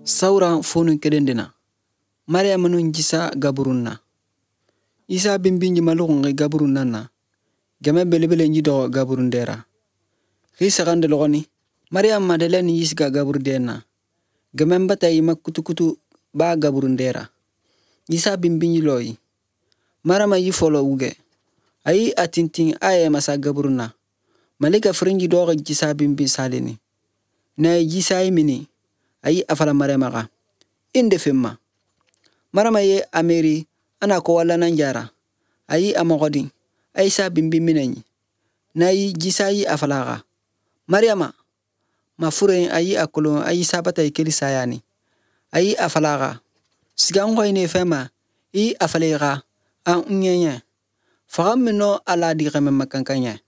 Sawra fonun kedendena. Maryam nun jisa gaburunna. Isa bimbinji malukungi gaburunna na. Game belebele njido gaburundera. Risa kande logoni. Maryam Madeleine yisga gaburdena. Game mbata ima kutu ba gaburundera. Isa bimbinji loyi. Marama yifolo uge. Ayi atinting aye masa gaburunna. Malika frinji doga jisa bimbi salini. Na jisa imini. Ayi afala maramaga. Inde femma. Marama ye ameri ana ko wala nanjara. Ayi amagodi. Aisa bimbi minenyi. Na yi jisa yi afalaga. Mariama. Mafure ayi akolo ayi sabata ikeli sayani. Ayi afalaga. Sigango ine fema. I afalega. An unyenye. Fagam mino ala di kame makankanya.